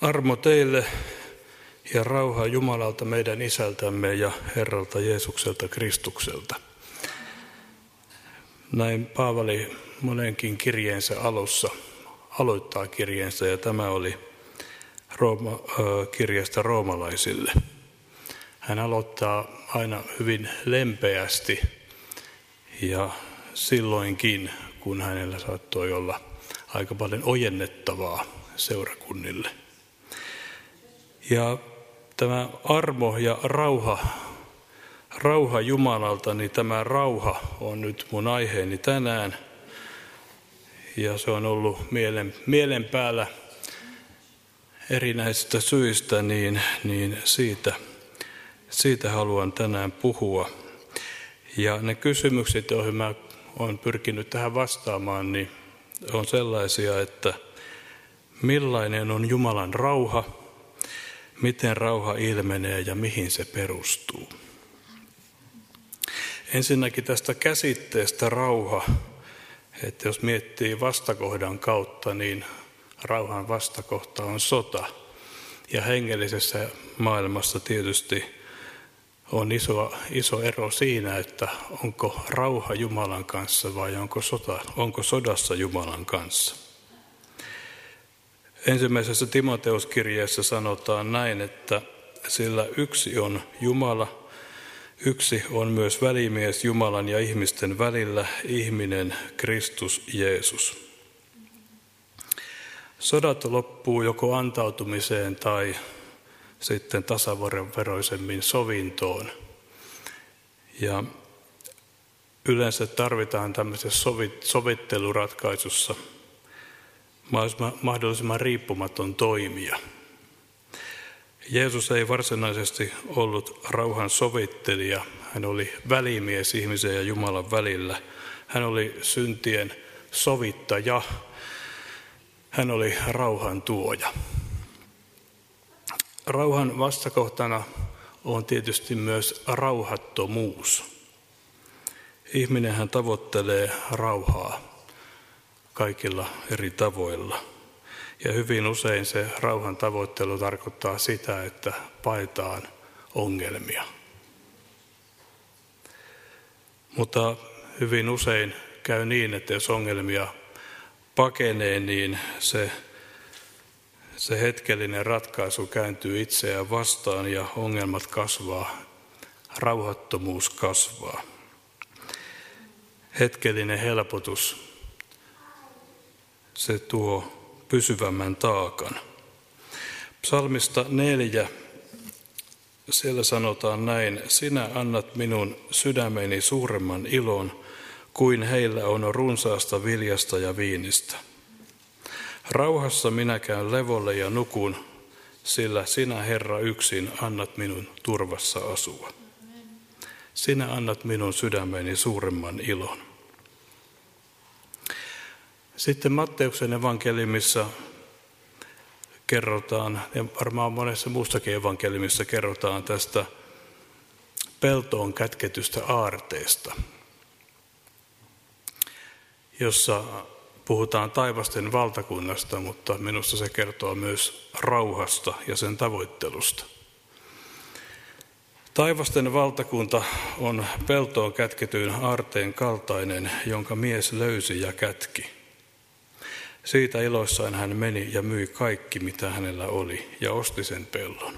Armo teille ja rauha Jumalalta meidän Isältämme ja Herralta Jeesukselta Kristukselta. Näin Paavali monenkin kirjeensä alussa aloittaa kirjeensä, ja tämä oli kirjeestä roomalaisille. Hän aloittaa aina hyvin lempeästi ja silloinkin, kun hänellä saattoi olla aika paljon ojennettavaa seurakunnille. Ja tämä armo ja rauha Jumalalta, niin tämä rauha on nyt mun aiheeni tänään. Ja se on ollut mielen päällä erinäisistä syistä, niin siitä haluan tänään puhua. Ja ne kysymykset, joihin mä olen pyrkinyt tähän vastaamaan, niin on sellaisia, että millainen on Jumalan rauha, miten rauha ilmenee ja mihin se perustuu. Ensinnäkin tästä käsitteestä rauha, että jos miettii vastakohdan kautta, niin rauhan vastakohta on sota. Ja hengellisessä maailmassa tietysti on iso ero siinä, että onko rauha Jumalan kanssa vai onko sodassa Jumalan kanssa. Ensimmäisessä Timoteuskirjeessä sanotaan näin, että sillä yksi on Jumala, yksi on myös välimies Jumalan ja ihmisten välillä, ihminen Kristus Jeesus. Sodat loppuu joko antautumiseen tai sitten tasaveroisemmin sovintoon. Ja yleensä tarvitaan tämmöisessä sovitteluratkaisussa mahdollisimman riippumaton toimija. Jeesus ei varsinaisesti ollut rauhan sovittelija. Hän oli välimies ihmisen ja Jumalan välillä. Hän oli syntien sovittaja. Hän oli rauhan tuoja. Rauhan vastakohtana on tietysti myös rauhattomuus. Ihminenhän tavoittelee rauhaa kaikilla eri tavoilla. Ja hyvin usein se rauhan tavoittelu tarkoittaa sitä, että paetaan ongelmia. Mutta hyvin usein käy niin, että jos ongelmia pakenee, niin se hetkellinen ratkaisu kääntyy itseään vastaan ja ongelmat kasvaa, rauhattomuus kasvaa. Hetkellinen helpotus, se tuo pysyvämmän taakan. Psalmista 4, siellä sanotaan näin: sinä annat minun sydämeni suuremman ilon, kuin heillä on runsaasta viljasta ja viinistä. Rauhassa minä käyn levolle ja nukun, sillä sinä, Herra, yksin annat minun turvassa asua. Sinä annat minun sydämeni suuremman ilon. Sitten Matteuksen evankeliumissa kerrotaan, ja varmaan monessa muussakin evankeliumissa kerrotaan tästä peltoon kätketystä aarteesta, jossa puhutaan taivasten valtakunnasta, mutta minusta se kertoo myös rauhasta ja sen tavoittelusta. Taivasten valtakunta on peltoon kätketyn aarteen kaltainen, jonka mies löysi ja kätki. Siitä iloissaan hän meni ja myi kaikki, mitä hänellä oli, ja osti sen pellon.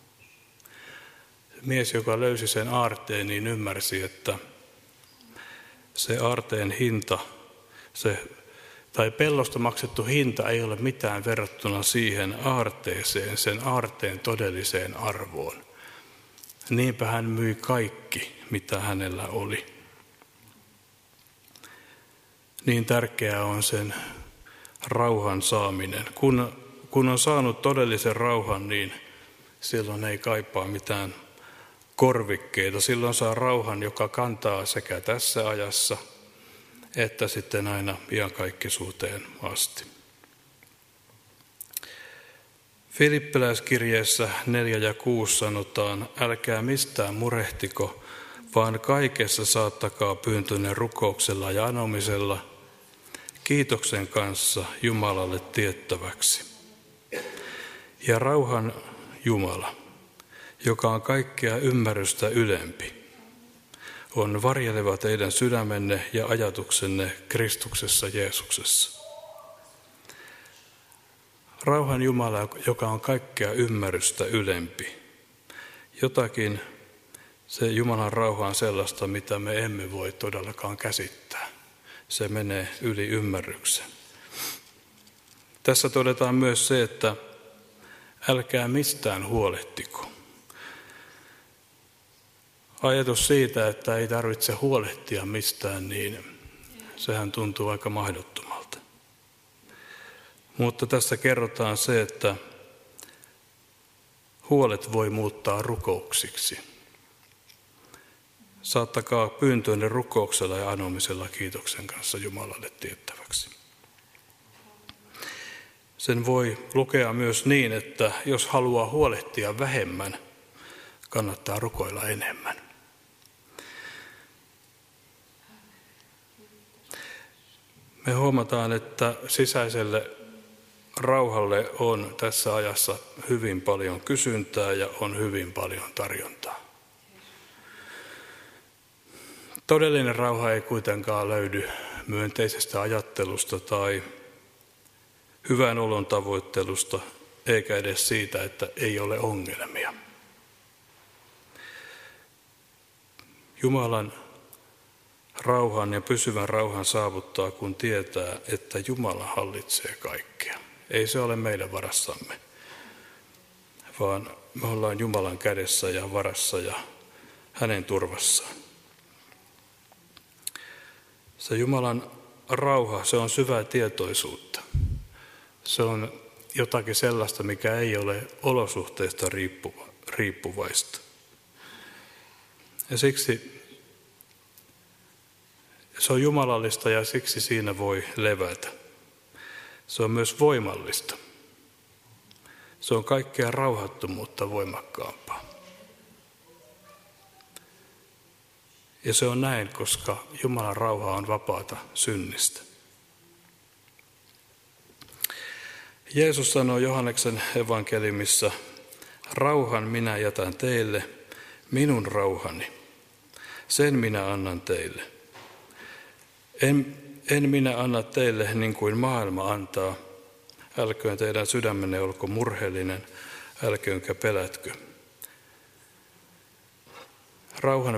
Mies, joka löysi sen aarteen, niin ymmärsi, että se aarteen hinta, tai pellosta maksettu hinta ei ole mitään verrattuna siihen aarteeseen, sen aarteen todelliseen arvoon. Niinpä hän myi kaikki, mitä hänellä oli. Niin tärkeää on sen rauhan saaminen. Kun on saanut todellisen rauhan, niin silloin ei kaipaa mitään korvikkeita. Silloin saa rauhan, joka kantaa sekä tässä ajassa että sitten aina iankaikkisuuteen asti. Filippiläiskirjeessä 4 ja 6 sanotaan: älkää mistään murehtiko, vaan kaikessa saattakaa pyyntönne rukouksella ja anomisella kiitoksen kanssa Jumalalle tiettäväksi. Ja rauhan Jumala, joka on kaikkea ymmärrystä ylempi, on varjeleva teidän sydämenne ja ajatuksenne Kristuksessa Jeesuksessa. Rauhan Jumala, joka on kaikkea ymmärrystä ylempi. Jotakin se Jumalan rauha on sellaista, mitä me emme voi todellakaan käsittää. Se menee yli ymmärryksen. Tässä todetaan myös se, että älkää mistään huolehtiko. Ajatus siitä, että ei tarvitse huolehtia mistään, niin sehän tuntuu aika mahdottomalta. Mutta tässä kerrotaan se, että huolet voi muuttaa rukouksiksi. Saattakaa pyyntöönne rukouksella ja anomisella kiitoksen kanssa Jumalalle tiettäväksi. Sen voi lukea myös niin, että jos haluaa huolehtia vähemmän, kannattaa rukoilla enemmän. Me huomataan, että sisäiselle rauhalle on tässä ajassa hyvin paljon kysyntää ja on hyvin paljon tarjontaa. Todellinen rauha ei kuitenkaan löydy myönteisestä ajattelusta tai hyvän olon tavoittelusta, eikä edes siitä, että ei ole ongelmia. Jumalan rauhan ja pysyvän rauhan saavuttaa, kun tietää, että Jumala hallitsee kaikkea. Ei se ole meidän varassamme, vaan me ollaan Jumalan kädessä ja varassa ja hänen turvassaan. Se Jumalan rauha, se on syvää tietoisuutta. Se on jotakin sellaista, mikä ei ole olosuhteista riippuvaista. Ja siksi se on jumalallista ja siksi siinä voi levätä. Se on myös voimallista. Se on kaikkea rauhattomuutta voimakkaampaa. Ja se on näin, koska Jumalan rauha on vapaata synnistä. Jeesus sanoi Johanneksen evankeliumissa, rauhan minä jätän teille, minun rauhani, sen minä annan teille. En minä anna teille niin kuin maailma antaa, älköön teidän sydämenne olko murheellinen, älköönkä pelätkö. Rauhan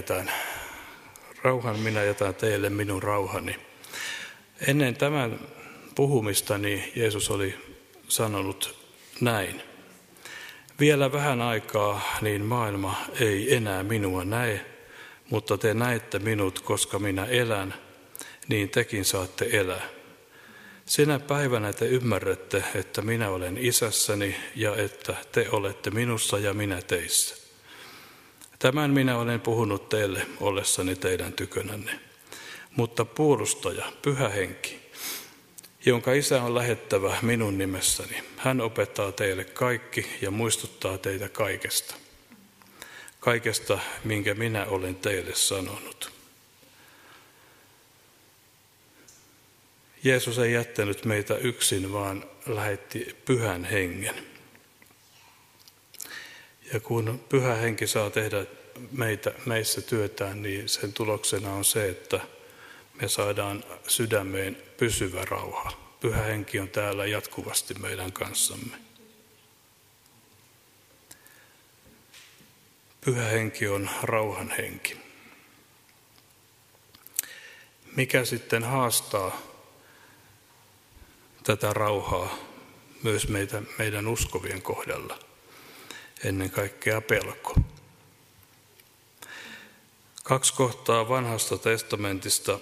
minä jätän teille, minun rauhani. Ennen tämän puhumistani Jeesus oli sanonut näin. Vielä vähän aikaa, niin maailma ei enää minua näe, mutta te näette minut, koska minä elän, niin tekin saatte elää. Sinä päivänä te ymmärrätte, että minä olen Isässäni ja että te olette minussa ja minä teissä. Tämän minä olen puhunut teille ollessani teidän tykönänne. Mutta puolustaja, Pyhä Henki, jonka Isä on lähettävä minun nimessäni, hän opettaa teille kaikki ja muistuttaa teitä kaikesta. Kaikesta, minkä minä olen teille sanonut. Jeesus ei jättänyt meitä yksin, vaan lähetti Pyhän Hengen. Ja kun Pyhä Henki saa tehdä meissä työtään, niin sen tuloksena on se, että me saadaan sydämeen pysyvä rauha. Pyhä Henki on täällä jatkuvasti meidän kanssamme. Pyhä Henki on rauhan henki. Mikä sitten haastaa tätä rauhaa myös meidän uskovien kohdalla? Ennen kaikkea pelko. 2 kohtaa Vanhasta testamentista.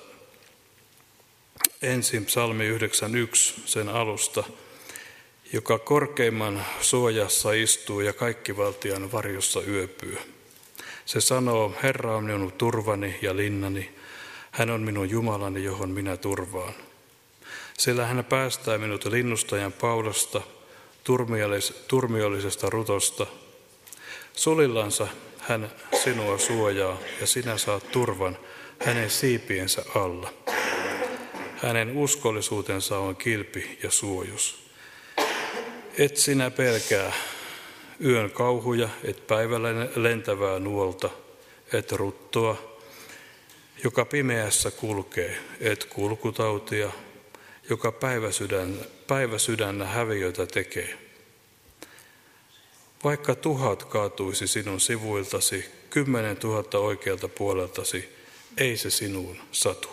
Ensin psalmi 91, sen alusta, joka korkeimman suojassa istuu ja kaikkivaltian varjossa yöpyy. Se sanoo, Herra on minun turvani ja linnani, hän on minun Jumalani, johon minä turvaan. Sillä hän päästää minut linnustajan paudasta, turmiollisesta rutosta. Sulillansa hän sinua suojaa ja sinä saat turvan hänen siipiensä alla. Hänen uskollisuutensa on kilpi ja suojus. Et sinä pelkää yön kauhuja, et päivällä lentävää nuolta, et ruttoa, joka pimeässä kulkee, et kulkutautia, joka päiväsydännä häviöitä tekee. Vaikka 1000 kaatuisi sinun sivuiltasi, 10 000 oikealta puoleltasi, ei se sinuun satu.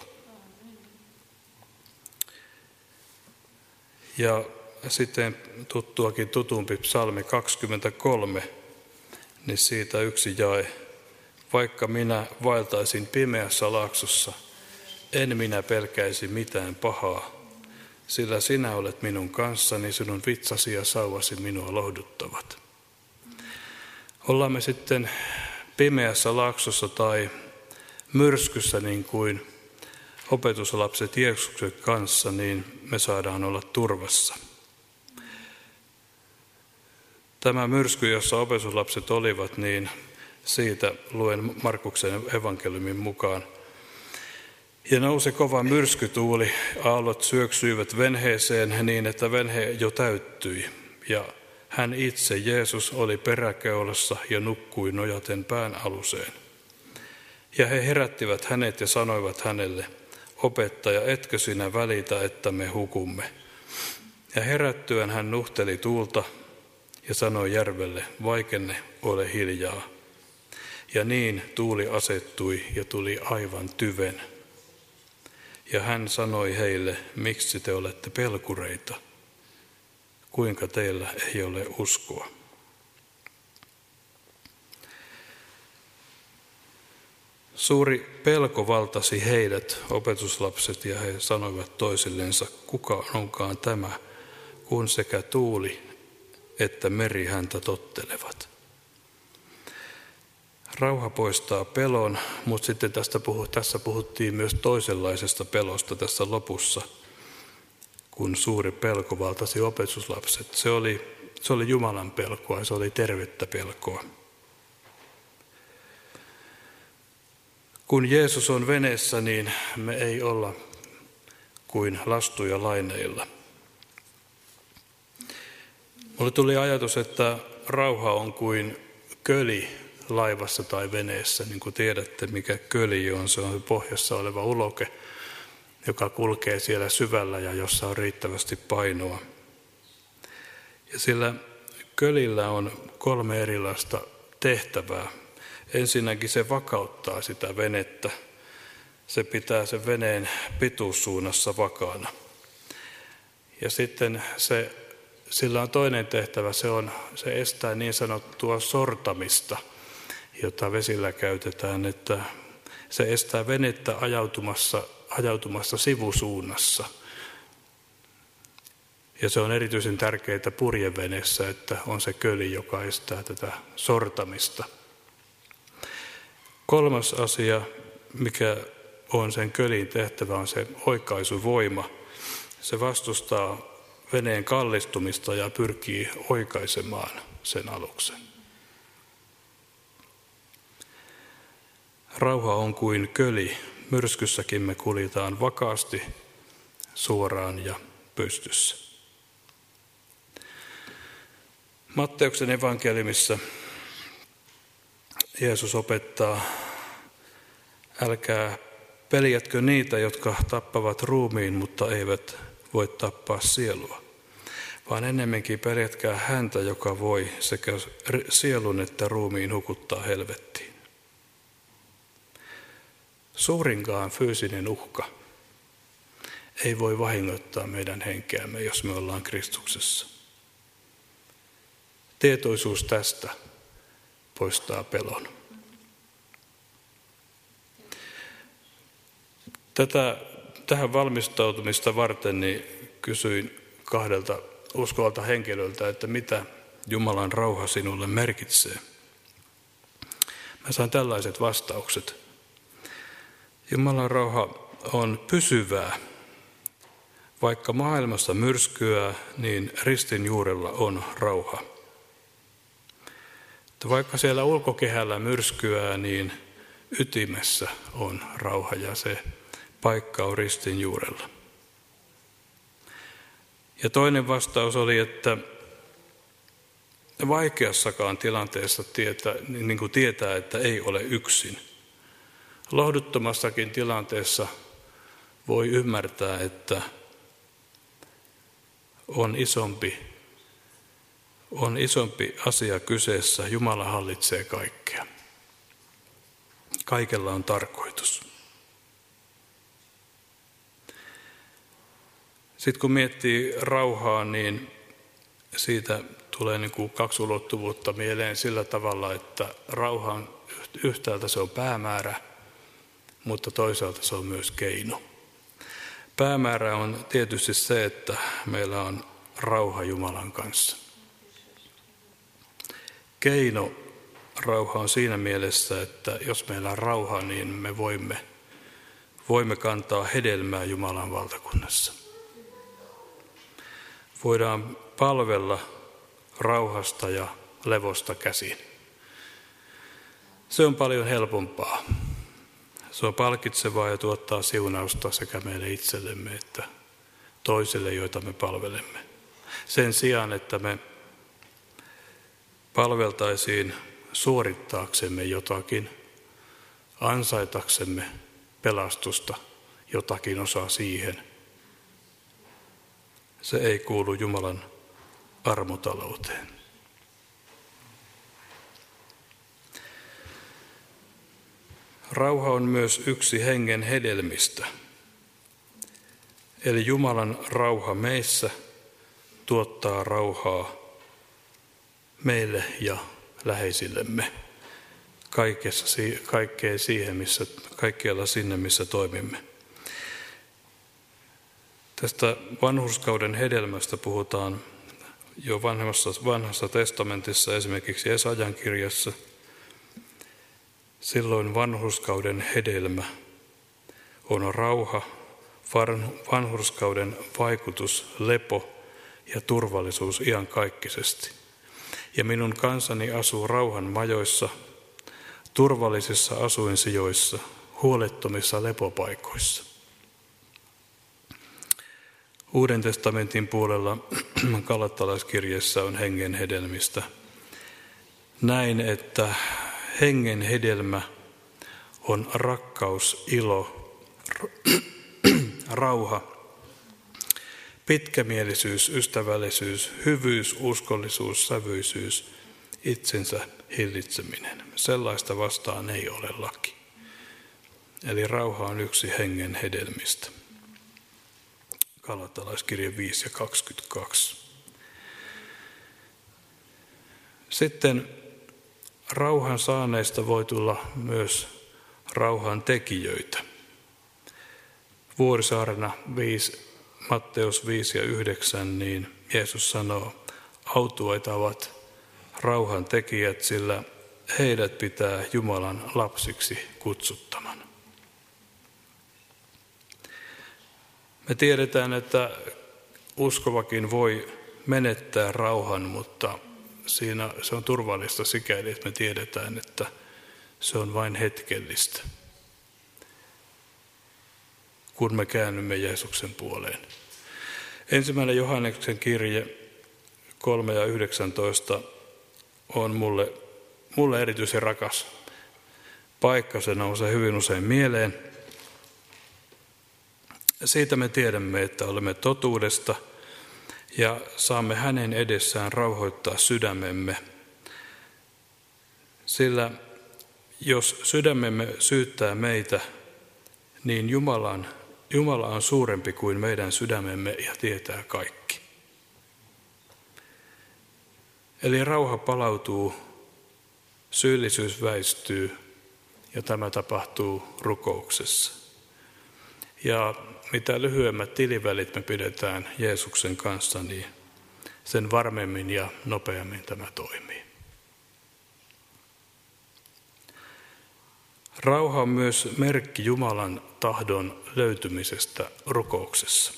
Ja sitten tutumpi psalmi 23, niin siitä yksi jae. Vaikka minä vaeltaisin pimeässä laaksossa, en minä pelkäisi mitään pahaa, sillä sinä olet minun kanssani, sinun vitsasi ja sauvasi minua lohduttavat. Ollaan me sitten pimeässä laaksossa tai myrskyssä niin kuin opetuslapset Jeesuksen kanssa, niin me saadaan olla turvassa. Tämä myrsky, jossa opetuslapset olivat, niin siitä luen Markuksen evankeliumin mukaan. Ja nousi kova myrskytuuli, aallot syöksyivät venheeseen niin, että venhe jo täyttyi. Ja hän itse, Jeesus, oli peräkeulassa ja nukkui nojaten pään aluseen. Ja he herättivät hänet ja sanoivat hänelle, opettaja, etkö sinä välitä, että me hukumme? Ja herättyen hän nuhteli tuulta ja sanoi järvelle, vaikenne, ole hiljaa. Ja niin tuuli asettui ja tuli aivan tyven. Ja hän sanoi heille, miksi te olette pelkureita? Kuinka teillä ei ole uskoa? Suuri pelko valtasi heidät, opetuslapset, ja he sanoivat toisillensa, kuka onkaan tämä, kun sekä tuuli että meri häntä tottelevat. Rauha poistaa pelon, mutta sitten tässä puhuttiin myös toisenlaisesta pelosta tässä lopussa, kun suuri pelko valtasi opetuslapset. Se oli Jumalan pelkoa ja se oli tervettä pelkoa. Kun Jeesus on veneessä, niin me ei olla kuin lastuja laineilla. Mulle tuli ajatus, että rauha on kuin köli laivassa tai veneessä. Niin kuin tiedätte, mikä köli on, se on pohjassa oleva uloke, joka kulkee siellä syvällä ja jossa on riittävästi painoa. Ja sillä kölillä on 3 erilaista tehtävää. Ensinnäkin se vakauttaa sitä venettä. Se pitää sen veneen pituussuunnassa vakaana. Ja sitten sillä on toinen tehtävä, se estää niin sanottua sortamista, jota vesillä käytetään, että se estää venettä ajautumassa sivusuunnassa. Ja se on erityisen tärkeää purjeveneessä, että on se köli, joka estää tätä sortamista. 3. asia, mikä on sen kölin tehtävä, on se oikaisuvoima. Se vastustaa veneen kallistumista ja pyrkii oikaisemaan sen aluksen. Rauha on kuin köli. Myrskyssäkin me kuljetaan vakaasti, suoraan ja pystyssä. Matteuksen evankeliumissa Jeesus opettaa, älkää peljätkö niitä, jotka tappavat ruumiin, mutta eivät voi tappaa sielua, vaan ennemminkin peljätkää häntä, joka voi sekä sielun että ruumiin hukuttaa helvettiin. Suurinkaan fyysinen uhka ei voi vahingoittaa meidän henkeämme, jos me ollaan Kristuksessa. Tietoisuus tästä poistaa pelon. Tähän valmistautumista varten niin kysyin 2 uskovalta henkilöltä, että mitä Jumalan rauha sinulle merkitsee. Mä sain tällaiset vastaukset. Jumalan rauha on pysyvää. Vaikka maailmassa myrskyää, niin ristin juurella on rauha. Vaikka siellä ulkokehällä myrskyää, niin ytimessä on rauha ja se paikka on ristin juurella. Ja toinen vastaus oli, että vaikeassakaan tilanteessa tietää, että ei ole yksin. Lohduttomassakin tilanteessa voi ymmärtää, että on isompi asia kyseessä. Jumala hallitsee kaikkea. Kaikella on tarkoitus. Sitten kun miettii rauhaa, niin siitä tulee niin kuin kaksi ulottuvuutta mieleen sillä tavalla, että rauhan yhtäältä se on päämäärä, mutta toisaalta se on myös keino. Päämäärä on tietysti se, että meillä on rauha Jumalan kanssa. Keino rauha on siinä mielessä, että jos meillä on rauha, niin me voimme kantaa hedelmää Jumalan valtakunnassa. Voidaan palvella rauhasta ja levosta käsin. Se on paljon helpompaa. Se on palkitsevaa ja tuottaa siunausta sekä meille itsellemme että toisille, joita me palvelemme. Sen sijaan, että me palveltaisiin suorittaaksemme jotakin, ansaitaksemme pelastusta, jotakin osaa siihen. Se ei kuulu Jumalan armotalouteen. Rauha on myös yksi hengen hedelmistä. Eli Jumalan rauha meissä tuottaa rauhaa meille ja läheisillemme. Kaikkialla sinne, missä toimimme. Tästä vanhurskauden hedelmästä puhutaan jo vanhassa testamentissa, esimerkiksi Jesajan kirjassa. Silloin vanhurskauden hedelmä on rauha, vanhurskauden vaikutus, lepo ja turvallisuus iankaikkisesti. Ja minun kansani asuu rauhan majoissa, turvallisissa asuinsijoissa, huolettomissa lepopaikoissa. Uuden testamentin puolella Galattalaiskirjeessä on hengen hedelmistä. Näin, että hengen hedelmä on rakkaus, ilo, rauha, pitkämielisyys, ystävällisyys, hyvyys, uskollisuus, sävyisyys, itsensä hillitseminen. Sellaista vastaan ei ole laki. Eli rauha on yksi hengen hedelmistä. Galattalaiskirje 5 ja 22. Sitten rauhan saaneista voi tulla myös rauhan tekijöitä. Vuorisaarna Matteus 5 ja 9, niin Jeesus sanoo, autuaita ovat rauhan tekijät, sillä heidät pitää Jumalan lapsiksi kutsuttaman. Me tiedetään, että uskovakin voi menettää rauhan, mutta siinä se on turvallista sikäli, että me tiedetään, että se on vain hetkellistä, kun me käännymme Jeesuksen puoleen. 1. Johanneksen kirje 3 ja 19 on mulle erityisen rakas paikka. Se nousee hyvin usein mieleen. Siitä me tiedämme, että olemme totuudesta ja saamme hänen edessään rauhoittaa sydämemme. Sillä jos sydämemme syyttää meitä, niin Jumala on suurempi kuin meidän sydämemme ja tietää kaikki. Eli rauha palautuu, syyllisyys väistyy ja tämä tapahtuu rukouksessa. Ja mitä lyhyemmät tilivälit me pidetään Jeesuksen kanssa, niin sen varmemmin ja nopeammin tämä toimii. Rauha on myös merkki Jumalan tahdon löytymisestä rukouksessa.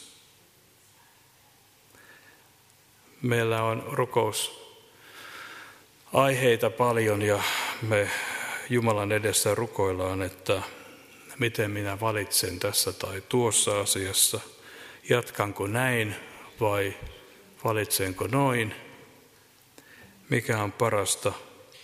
Meillä on rukousaiheita paljon ja me Jumalan edessä rukoillaan, että miten minä valitsen tässä tai tuossa asiassa, jatkanko näin vai valitsenko noin, mikä on parasta.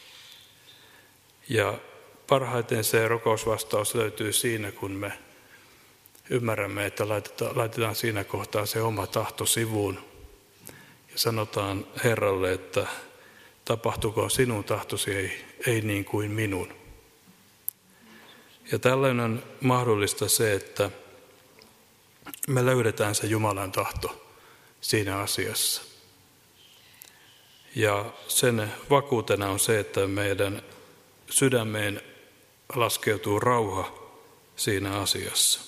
Ja parhaiten se rukousvastaus löytyy siinä, kun me ymmärrämme, että laitetaan siinä kohtaa se oma tahto sivuun ja sanotaan Herralle, että tapahtuko sinun tahtosi, ei niin kuin minun. Ja tällöin on mahdollista se, että me löydetään se Jumalan tahto siinä asiassa. Ja sen vakuutena on se, että meidän sydämeen laskeutuu rauha siinä asiassa.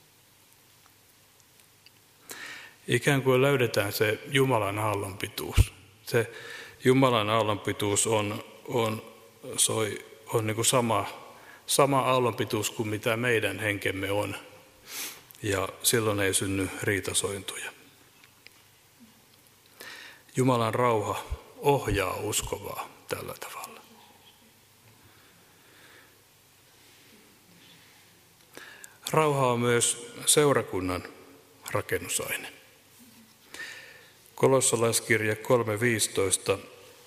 Ikään kuin löydetään se Jumalan aallonpituus. Se Jumalan aallonpituus on niin kuin sama aallonpituus kuin mitä meidän henkemme on. Ja silloin ei synny riitasointuja. Jumalan rauha ohjaa uskovaa tällä tavalla. Rauha on myös seurakunnan rakennusaine. Kolossalaiskirje 3:15.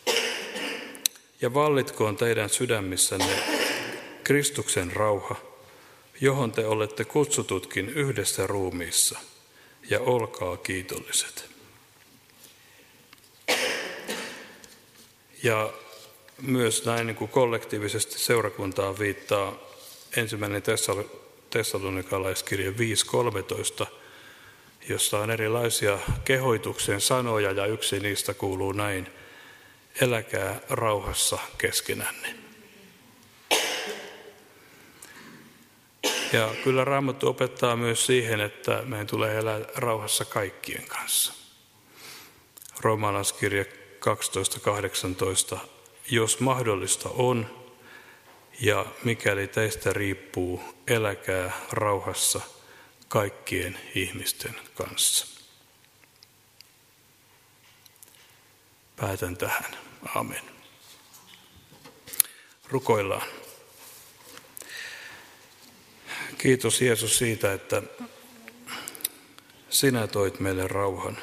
Ja vallitkoon teidän sydämissänne Kristuksen rauha, johon te olette kutsututkin yhdessä ruumiissa, ja olkaa kiitolliset. Ja myös näin niin kuin kollektiivisesti seurakuntaan viittaa 1. Tessalonikalaiskirje 5:13, jossa on erilaisia kehoituksen sanoja, ja yksi niistä kuuluu näin: eläkää rauhassa keskenänne. Ja kyllä Raamattu opettaa myös siihen, että meidän tulee elää rauhassa kaikkien kanssa. Roomalaiskirje 12:18. Jos mahdollista on, ja mikäli teistä riippuu, eläkää rauhassa kaikkien ihmisten kanssa. Päätän tähän. Amen. Rukoillaan. Kiitos Jeesus siitä, että sinä toit meille rauhan.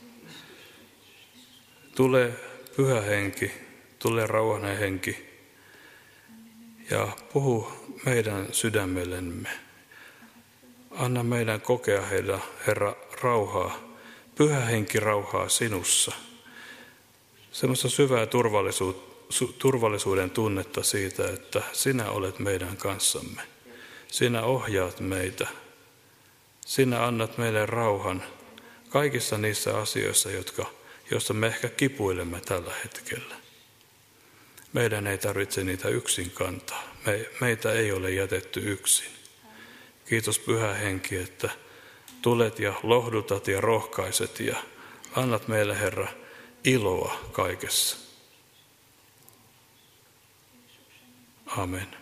Tule Pyhä Henki, tule rauhanen henki ja puhu meidän sydämellemme. Anna meidän kokea, Herra, rauhaa, Pyhä Henki rauhaa sinussa. Semmoista syvää turvallisuuden tunnetta siitä, että sinä olet meidän kanssamme. Sinä ohjaat meitä. Sinä annat meille rauhan kaikissa niissä asioissa, joista me ehkä kipuilemme tällä hetkellä. Meidän ei tarvitse niitä yksin kantaa. Meitä ei ole jätetty yksin. Kiitos Pyhä Henki, että tulet ja lohdutat ja rohkaiset ja annat meille, Herra, iloa kaikessa. Amen.